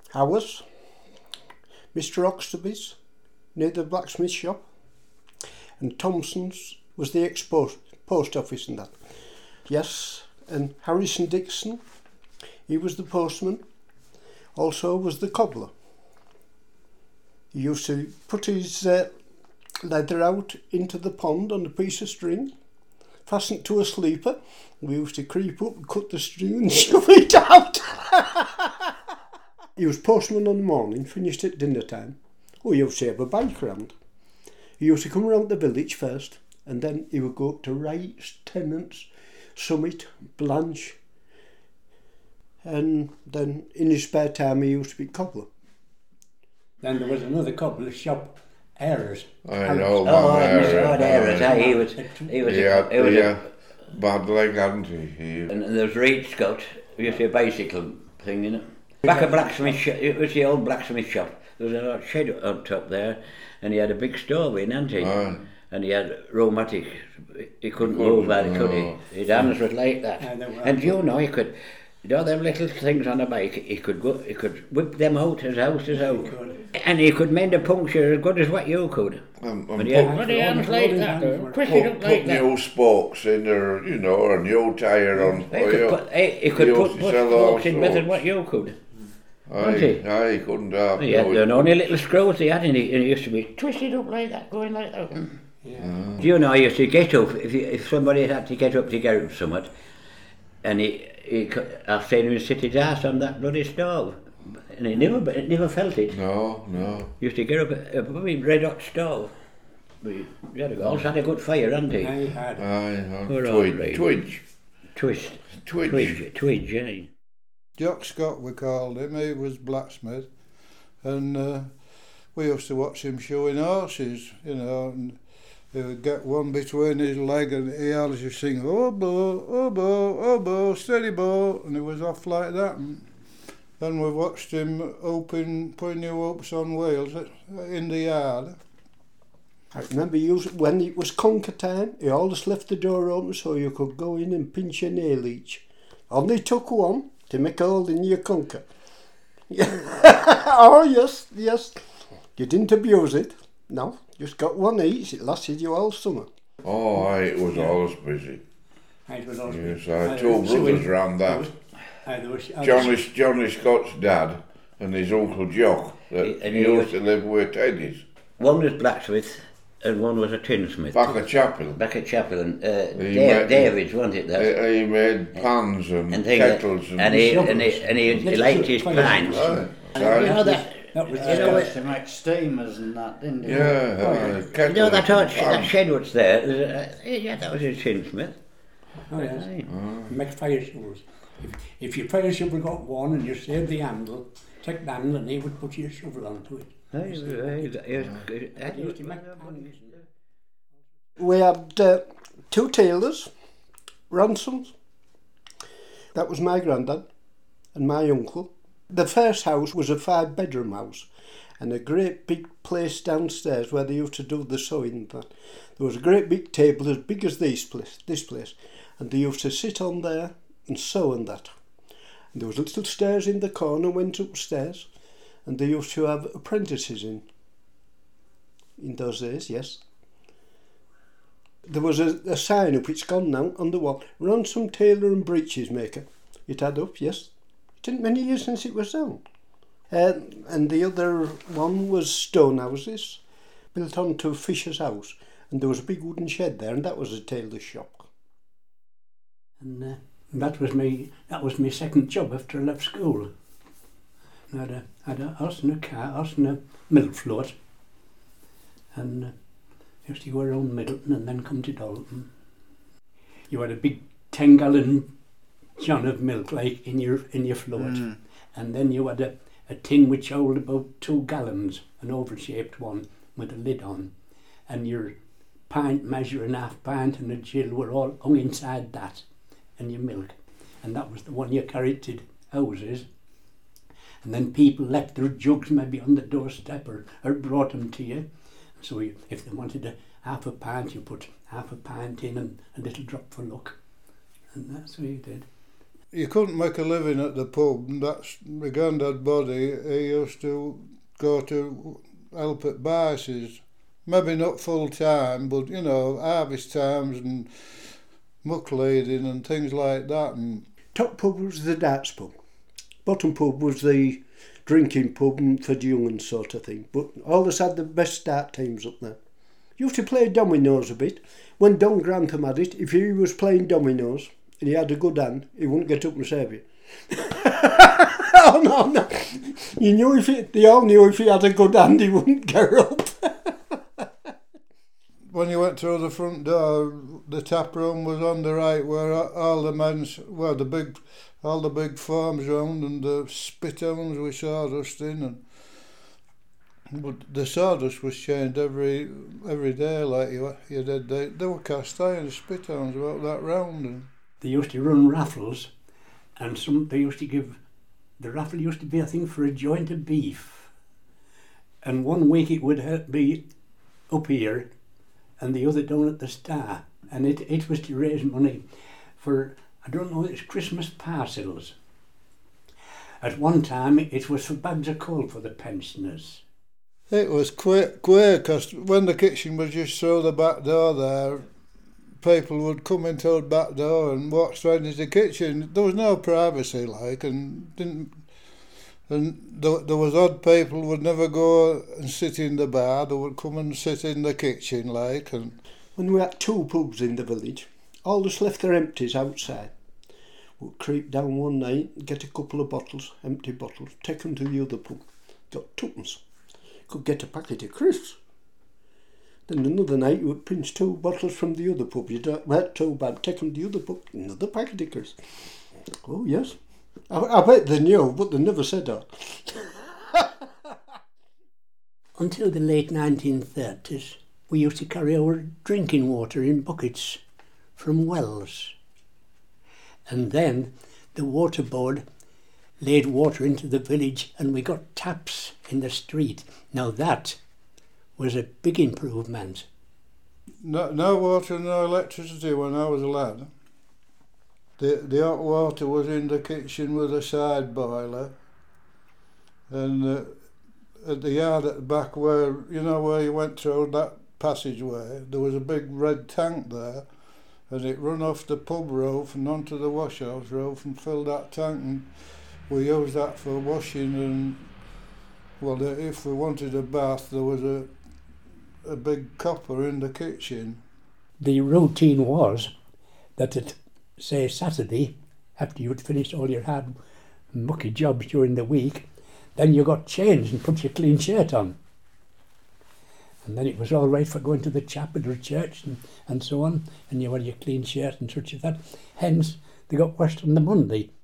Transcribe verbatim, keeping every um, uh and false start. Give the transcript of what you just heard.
Ours, Mister Oxtoby's, near the blacksmith shop, and Thompson's was the ex-post post office and that. Yes, and Harrison Dixon, he was the postman, also was the cobbler. He used to put his uh, leather out into the pond on a piece of string, fastened to a sleeper. We used to creep up and cut the string and shove it out. He was postman on the morning, finished at dinner time. Oh, he used to have a bike round. He used to come round the village first, and then he would go up to Wrights, Tennant's, Summit, Blanche, and then in his spare time he used to be cobbler. Then there was another cobbler's shop, Ayres. I know, Oh, man, Mister Lord Ayres, aye, he was, he was, He a, had he was the uh, a, bad leg, hadn't he? he and, and there was Reed Scott, we used to have a bicycle thing in it. Back at blacksmith shop, it was the old blacksmith shop. There was a shed on top there, and he had a big stove in, hadn't he? Aye. And he had rheumatic. He couldn't move that, could he? His hands was like that. Yeah, they were. And you know, he could, you know, them little things on the bike. He could go, he could whip them out as house as out, and he could mend a puncture as good as what you could. And, But and he had put, bloody hands like that, Put- twisted put, up like put that. new spokes in there, you know, or a new tyre on. He for could you. put, he, he could He put, used to put sell all spokes in better than sorts. what you could. Aye, wasn't he? aye, he couldn't have. He had no, the only little screws he had, and he, and he used to be twisted up like that, going like that. Yeah. Do you know, I used to get up, if, you, if somebody had to get up to get up somewhat, and he, he co- I've seen him sit his ass on that bloody stove, and he never, he never felt it. No, no. He used to get up at a bloody red hot stove. But he he had a, also had a good fire, hadn't he? I had. Aye, Poor uh, old twig, Reed. twidge, Twist. twidge. Twidge, twidge, yeah. Jock Scott, we called him. He was blacksmith, and uh, we used to watch him shoeing horses, you know, and he would get one between his leg and he always used to sing, oh, bo, oh, bo, oh, bo, steady, bo, and he was off like that. And then we watched him open, putting new hoops on wheels in the yard. I remember you, when it was conker time, he always left the door open so you could go in and pinch a nail each. Only took one to make a hole in your conker. Oh yes, yes. You didn't abuse it. No, just got one each. It lasted you all summer. Oh, aye, it was always busy. I was also. Yes, I had Aye, two so brothers we- round that. Aye, there was. Johnny, Johnny Scott's dad and his uncle Jock, that He- and he he used was- to live with Teddy's, One was blacksmith, and one was a tinsmith. back at Chapel. Back at Chapel, and uh, He Dave, met- David's, wasn't it? That? He, he made pans and, and things, kettles and, and he shovels. and he and he, he Let's liked do his fire pines. Aye. And you know that. That was You the know, used to make steamers and that, didn't he? yeah, aye, You kettles know that, and old, that pans. shed what's there? there's a- Yeah, that was his tinsmith. Oh, yes. Aye. Make fire shovels. If, if your fire shovel got one and you saved the handle, take the handle and he would put your shovel onto it. Aye, aye, aye, aye, He used to make aye. We had uh, two tailors, Ransoms. That was my granddad and my uncle. The first house was a five bedroom house and a great big place downstairs where they used to do the sewing and that. There was a great big table as big as this place, this place, and they used to sit on there and sew and that. And there was little stairs in the corner, went upstairs, and they used to have apprentices in, in those days, yes. There was a, a sign up, it's gone now, on the wall, Ransom Tailor and Breeches Maker. It had up, yes. It didn't many years since it was down. Uh, and the other one was stone houses, built onto Fisher's house, and there was a big wooden shed there, and that was a tailor's shop. And uh, that was me. That was my second job after I left school. I had a had a horse and a car, horse and a milk float, and uh, used to go around Middleton and then come to Dalton. You had a big ten gallon john of milk like in your in your float, Mm. and then you had a, a tin which held about two gallons, an oval shaped one with a lid on, and your pint measure and half pint and a gill were all hung inside that, and your milk, and that was the one you carried to houses. And then people left their jugs maybe on the doorstep or, or brought them to you. So you, if they wanted a half a pint, you put half a pint in and a little drop for luck. And that's what you did. you couldn't make a living at the pub, and that's my granddad Body. He used to go to help at Bice's. Maybe not full time, but you know, harvest times and muck lading and things like that. And top pub was the darts pub. Bottom pub was the drinking pub and for the young and sort of thing. But all of us had the best start teams up there. You used to play dominoes a bit. When Don Grantham had it, if he was playing dominoes and he had a good hand, he wouldn't get up and serve you. Oh no, no. You knew if he, they all knew if he had a good hand, he wouldn't get up. When you went through the front door, the tap room was on the right, where all the men's, well, the big, all the big farms round, and the spittoons with sawdust in, and but the sawdust was changed every every day, like you you did. They, they were cast iron spittoons about that round. And they used to run raffles, and some they used to give. The raffle used to be, I think, for a joint of beef, and one week it would be up here, and the other down at the Star, and it, it was to raise money for, I don't know, it's Christmas parcels. At one time it was for bags of coal for the pensioners. It was queer, queer, because when the kitchen was just through the back door there, people would come into the back door and walk straight into the kitchen. There was no privacy, like, and didn't. And there, there was odd people would never go and sit in the bar. They would come and sit in the kitchen, like. And when we had two pubs in the village, all just left their empties outside. We'd creep down one night, get a couple of bottles, empty bottles, take them to the other pub. Got twopence. Could get a packet of crisps. Then another night you would pinch two bottles from the other pub. You don't weren't too bad. Take them to the other pub, another packet of crisps. Oh yes, I, I bet they knew, but they never said that. Until the late nineteen thirties, we used to carry our drinking water in buckets from wells, and then the water board laid water into the village, and we got taps in the street. Now that was a big improvement. No, no water, no electricity when I was a lad. The the hot water was in the kitchen with a side boiler, and uh, at the yard at the back, where you know where you went through that passageway, there was a big red tank there, and it run off the pub roof and onto the washhouse roof and filled that tank, and we used that for washing. And well, if we wanted a bath, there was a a big copper in the kitchen. The routine was that at, say, Saturday, after you'd finished all your hard, mucky jobs during the week, then you got changed and put your clean shirt on. And then it was all right for going to the chapel or church and, and so on, and you had your clean shirt and such as that. Hence, they got washed on the Monday.